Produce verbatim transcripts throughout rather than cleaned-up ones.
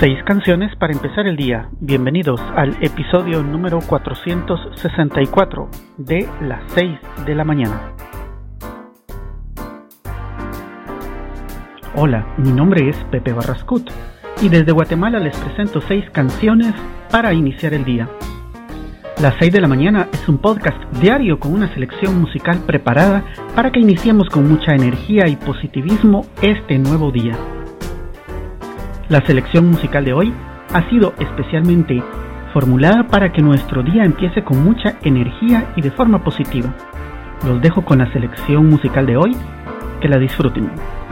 Seis canciones para empezar el día. Bienvenidos al episodio número cuatrocientos sesenta y cuatro de las seis de la mañana. Hola, mi nombre es Pepe Barrascut y desde Guatemala les presento seis canciones para iniciar el día. Las seis de la mañana es un podcast diario con una selección musical preparada para que iniciemos con mucha energía y positivismo este nuevo día. La selección musical de hoy ha sido especialmente formulada para que nuestro día empiece con mucha energía y de forma positiva. Los dejo con la selección musical de hoy, que la disfruten.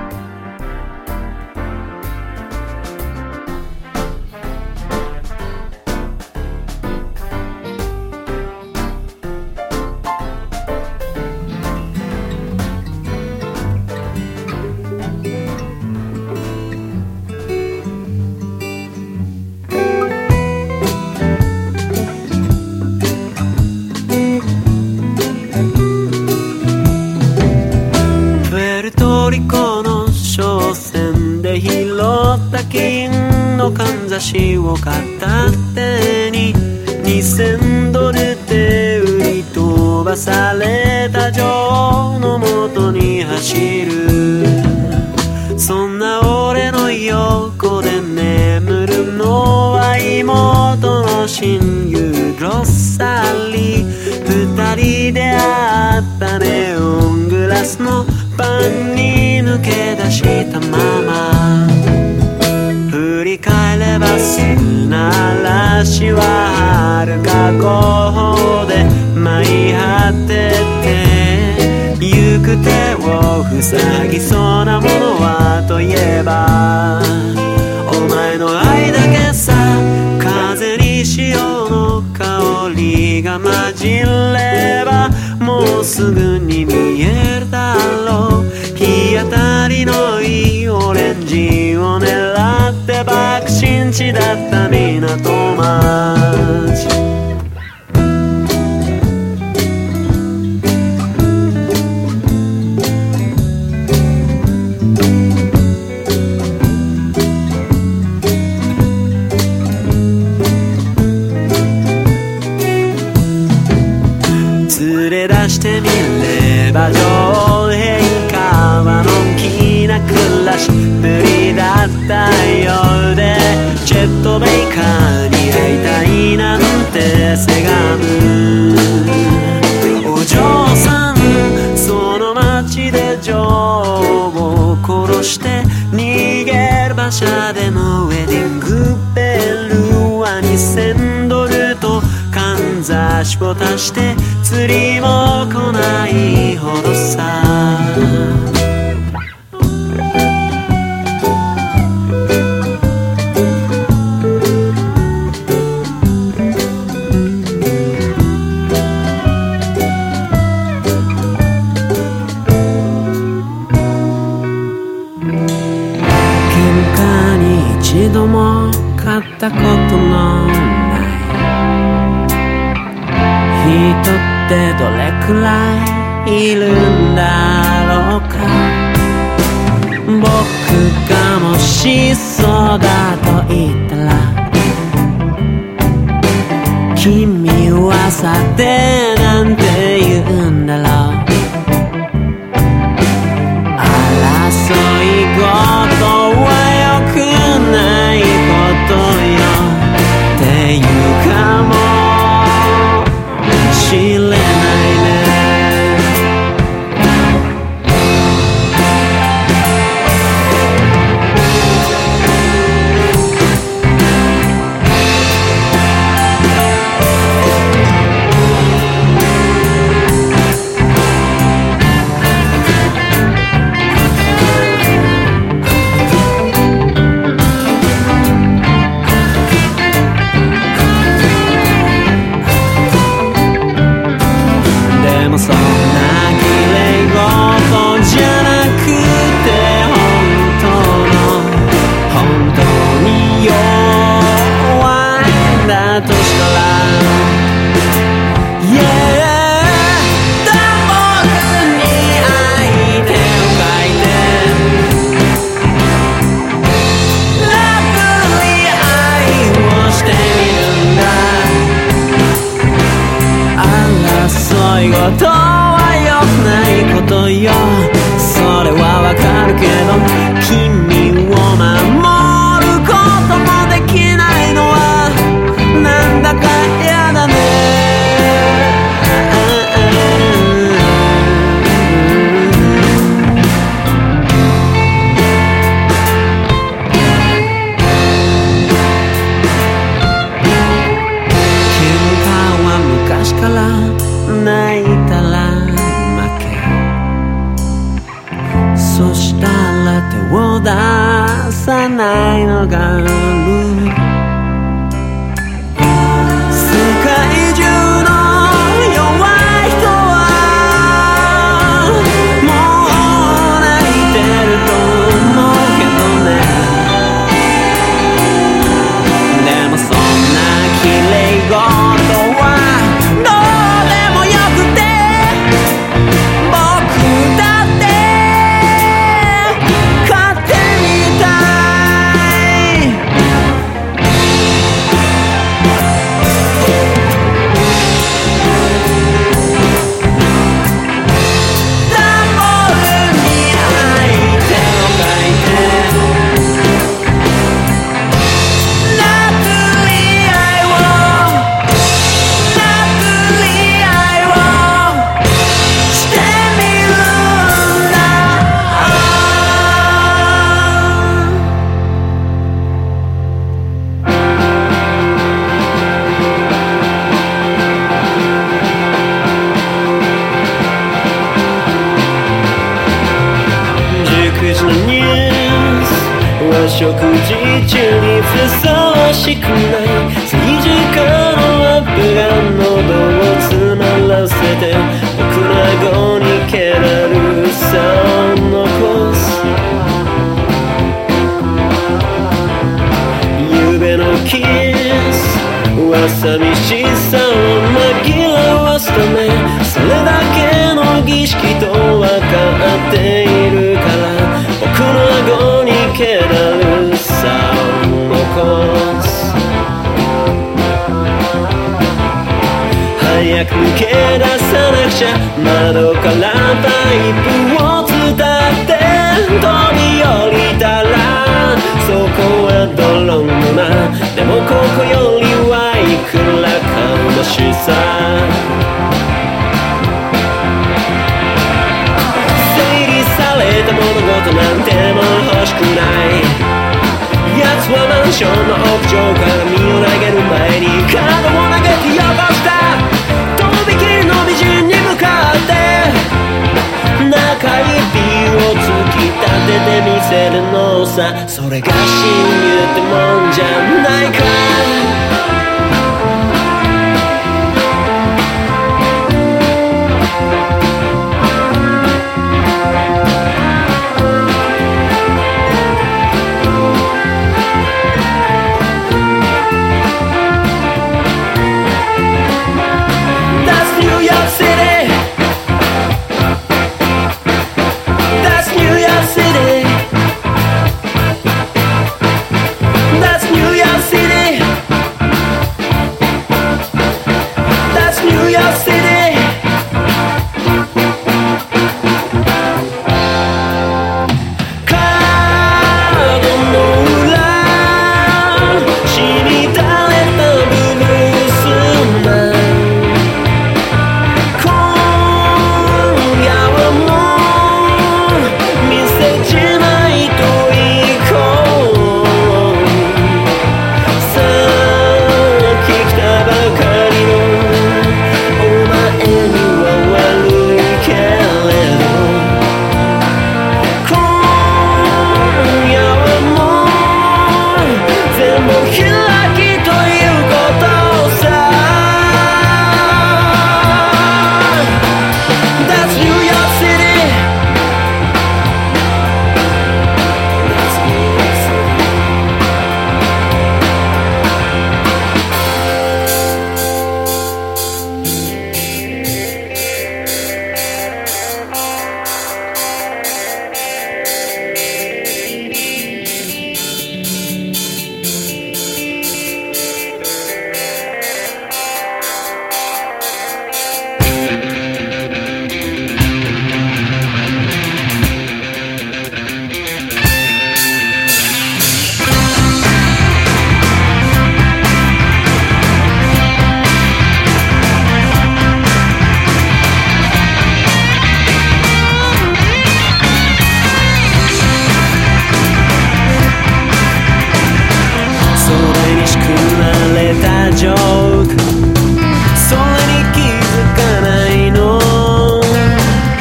かんざしを片手ににせんドルで売り飛ばされた女王のもとに走る。そんな俺の横で眠るのは妹の親友グロッサリー。二人で会ったネオングラスのパンに抜け出したまま、振り返れば砂嵐は遥か後方で舞い果てて行く手を塞ぎそうなものはといえばお前の愛だけさ。風に潮の香りが混じればもうすぐに見えるだろう。日当たりのいいオレンジを狙って爆心地だった港町。連れ出してみれば上辺川の大きな暮らしぶりだったようで、ジェットベイカーに会いたいなんてせがむ。お嬢さんその街で女王を殺して逃げる馬車でのウェディングベルはにせんドルとかんざしを足して釣りも来ないほどさ。喧嘩に一度も勝ったことのない人ってどれくらいいるんだろうか。僕がもしそうだと言ったら君はさてなんて言うんだろう。争い事は良くないことよっていうかも知れないね。 ないのがある。世界中の弱い人はもう泣いてると思うけどね。でもそんな綺麗事はどうでもよくて、僕だって勝手みたい。段ボールに愛手を書いてラブリー愛をラブリー愛をしてみるんだ。熟知のニュースは食事中にふさわしくない。政治家のアップが喉を詰まらせて僕ら顎に気だるさを残す。夕べのキスは寂しさを紛らわすため、それだけの儀式と分かっているから、僕の顎に気だるさを残す。早く抜け出さなくちゃ、窓からパイプを伝って飛び降りたら、そこは泥沼。でもここよりはいくらかマシさ。整理された物事なんてもう欲しくない。奴はマンションの屋上から身を投げる前に角を投げてよこした。とびきりの美人に向かって中指を突き立ててみせるのさ。それが親友ってもんじゃないか。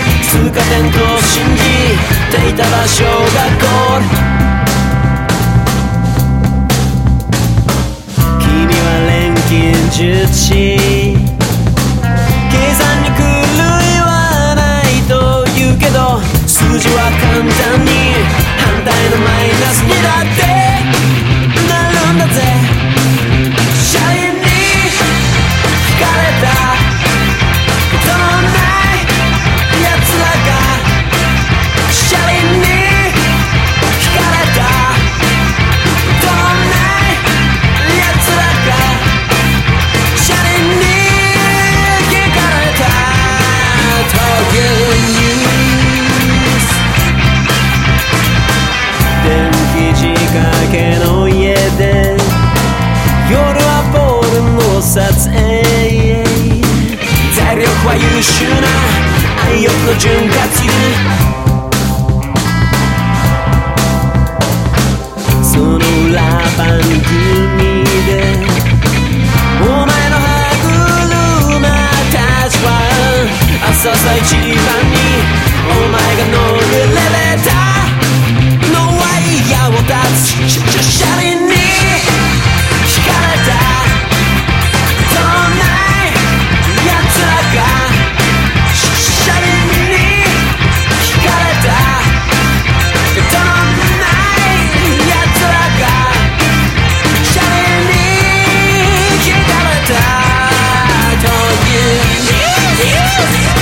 ていた場所がゴール口計算に狂いはないと言うけど数字は簡単に反対のマイナスにだってなるんだぜ車輪に惹かれたことのない奴らが車輪に惹かれたことのない奴らが車輪に惹かれたというニュース電気仕掛けの家で夜はボールの撮影体力は優秀な愛欲の潤滑油その裏番組でお前の歯車たちは朝さ一番にお前が乗るエレベーターのワイヤーを立つ車輪に惹かれたことのない奴らが車輪に惹かれたことのない奴らが車輪に惹かれたというニュース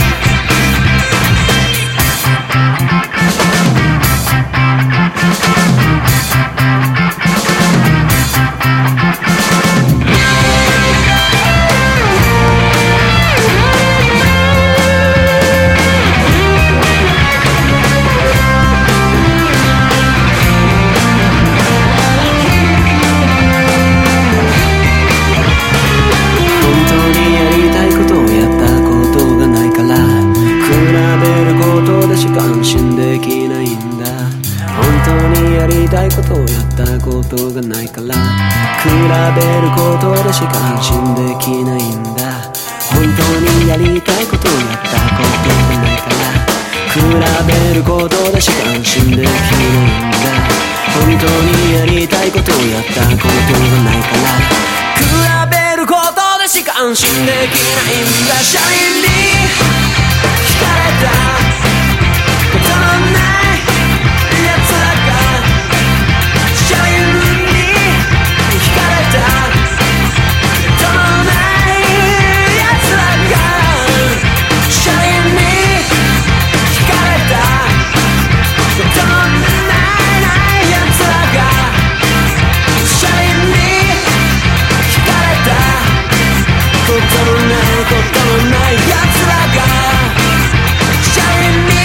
安心できないんだ本当にやりたいことをやったことがないから比べることでしか安心できないんだ本当にやりたいことをやったことがないから比べることでしか安心できないんだ本当にやりたいことをやったことがないから比べることでしか安心できないんだ車輪に惹かれたことのない奴らが車輪に惹かれたことのない奴らが車輪に惹かれたことのない奴らが車輪に惹かれたことのないことのない奴らが車輪に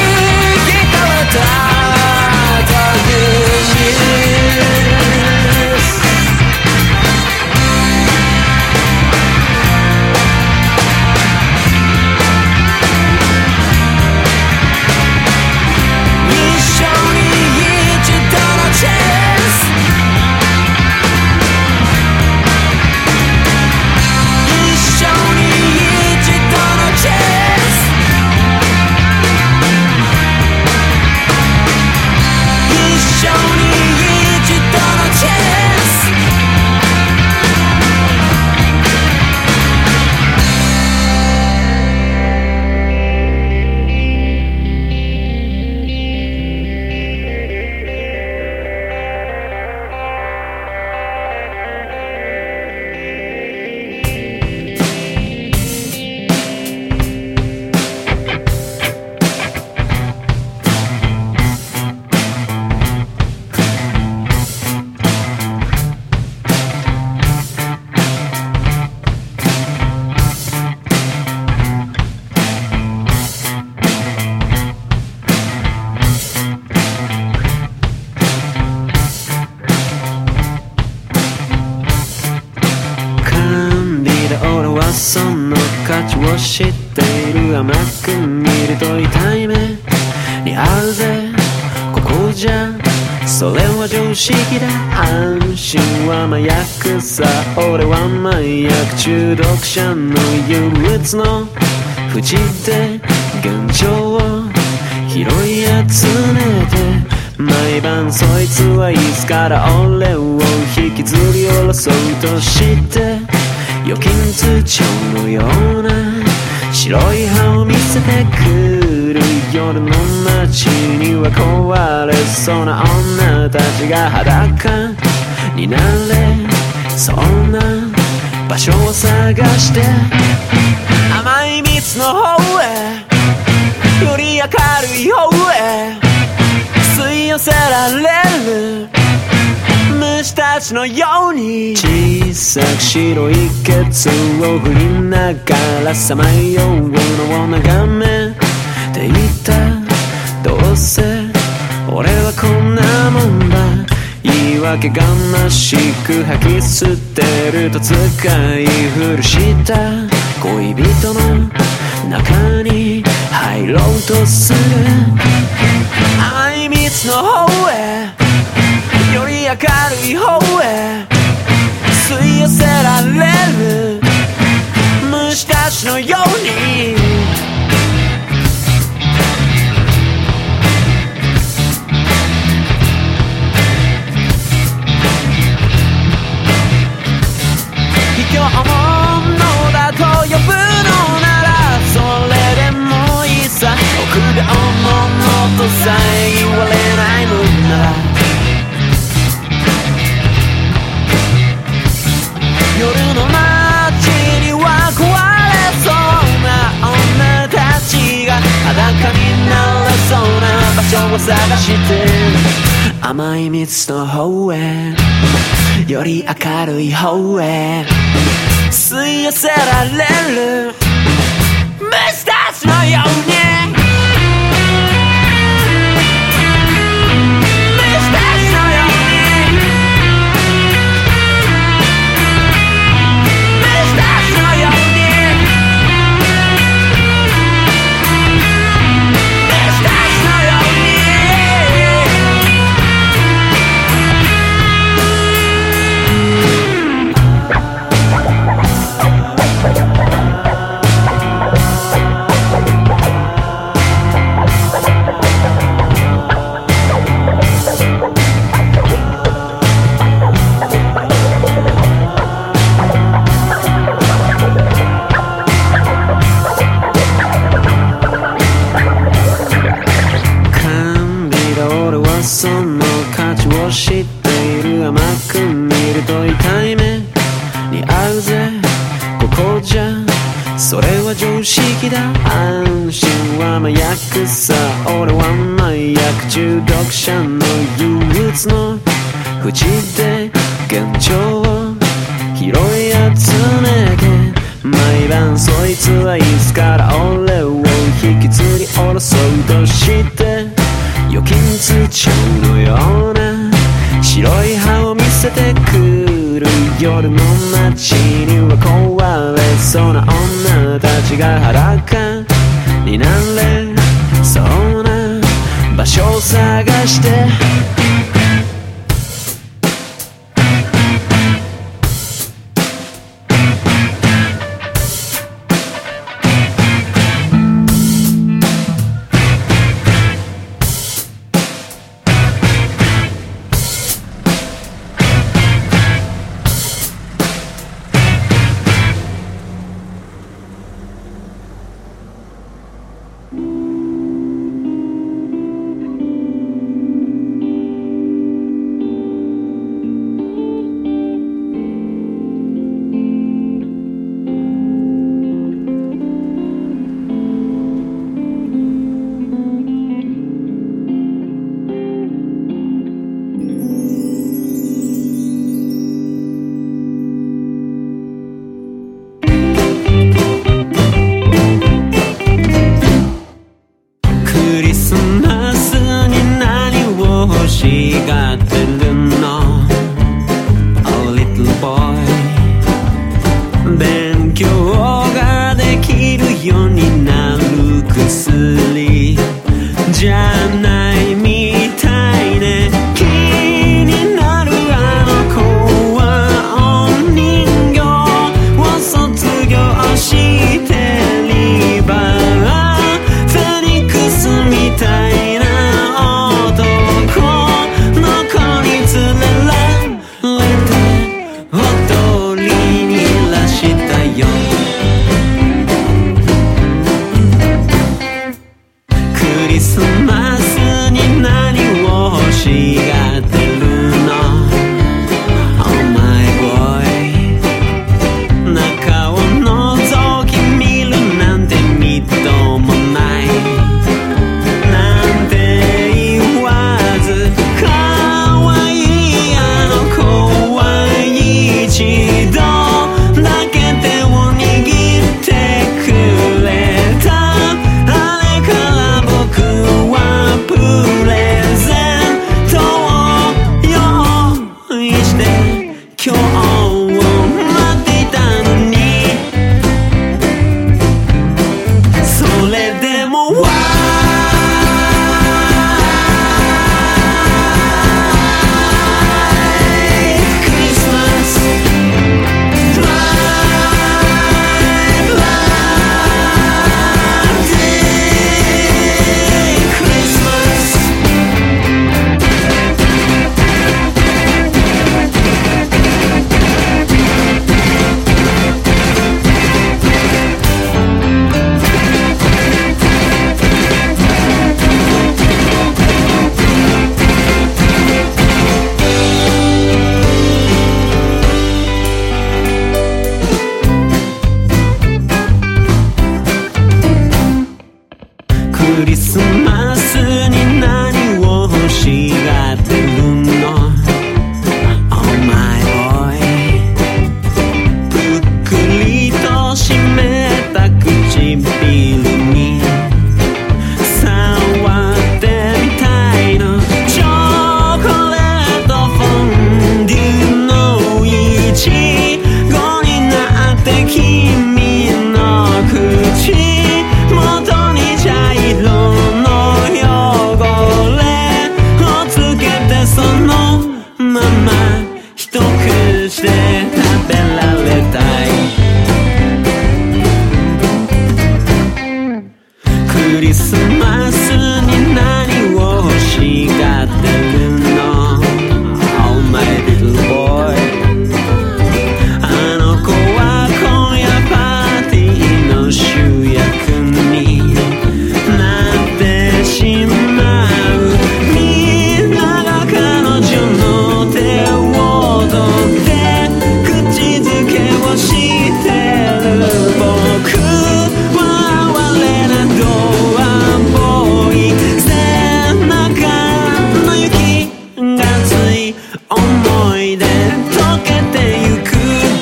その価値を知っている甘く見ると痛い目に遭うぜここじゃそれは常識だ安心は麻薬さ俺は麻薬中毒者の憂鬱の淵で現状を拾い集めて毎晩そいつはいつから俺を引きずり下ろそうとして預金通帳のような白い歯を見せてくる夜の街には壊れそうな女たちが裸になれそうな場所を探して甘い蜜の方へより明るい方へ吸い寄せられる虫たちのように小さく白いケツを振りながらさまようのを眺めていたどうせ俺はこんなもんだ言い訳がましく吐き捨てると使い古した恋人の中に入ろうとする甘い蜜の方へより明るい方へ吸い寄せられる虫たちのように卑怯者だと呼ぶのならそれでもいいさ臆病者とさえ言われないのなら夜の街には壊れそうな女たちが裸になれそうな場所を探して甘い蜜の方へより明るい方へ吸い寄せられる虫たちのようにその価値を知っている甘く見ると痛い目に遭うぜここじゃそれは常識だ安心は麻薬さ俺は麻薬中毒者の憂鬱の淵で現状を拾い集めて毎晩そいつはいつから俺を引きずり下ろそうとして預金通帳のような白い歯を見せてくる夜の街には壊れそうな女たちが裸になれそうな場所を探してまま一口で食べられたいクリスマスに何を欲しがってるの Oh my little boy あの子は今夜パーティーの主役になってしまうみんなが彼女の手を取って口づけをしてる僕は我らドアボーイ背中の雪がつい思い出溶けてゆく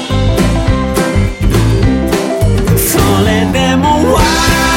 それでもわ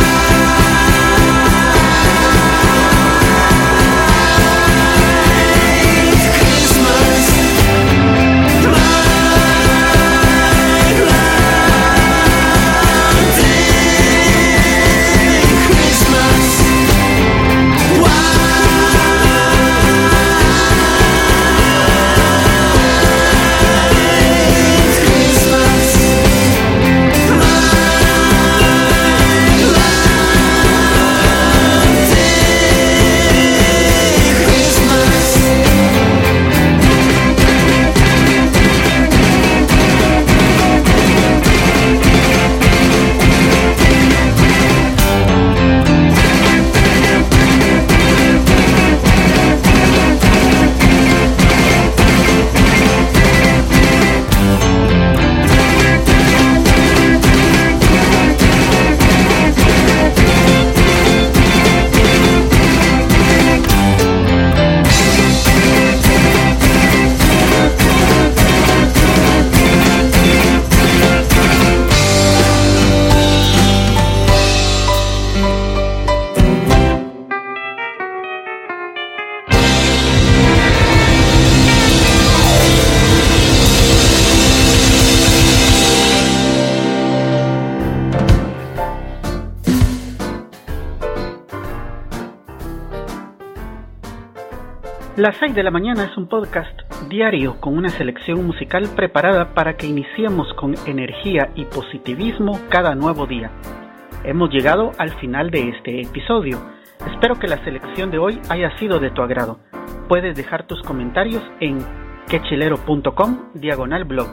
Las seis de la mañana es un podcast diario con una selección musical preparada para que iniciemos con energía y positivismo cada nuevo día. Hemos llegado al final de este episodio. Espero que la selección de hoy haya sido de tu agrado. Puedes dejar tus comentarios en quechilero.com diagonal blog.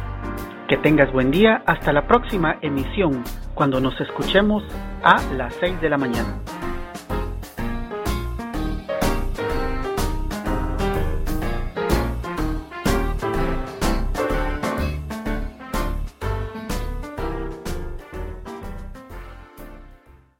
Que tengas buen día hasta la próxima emisión cuando nos escuchemos a las seis de la mañana.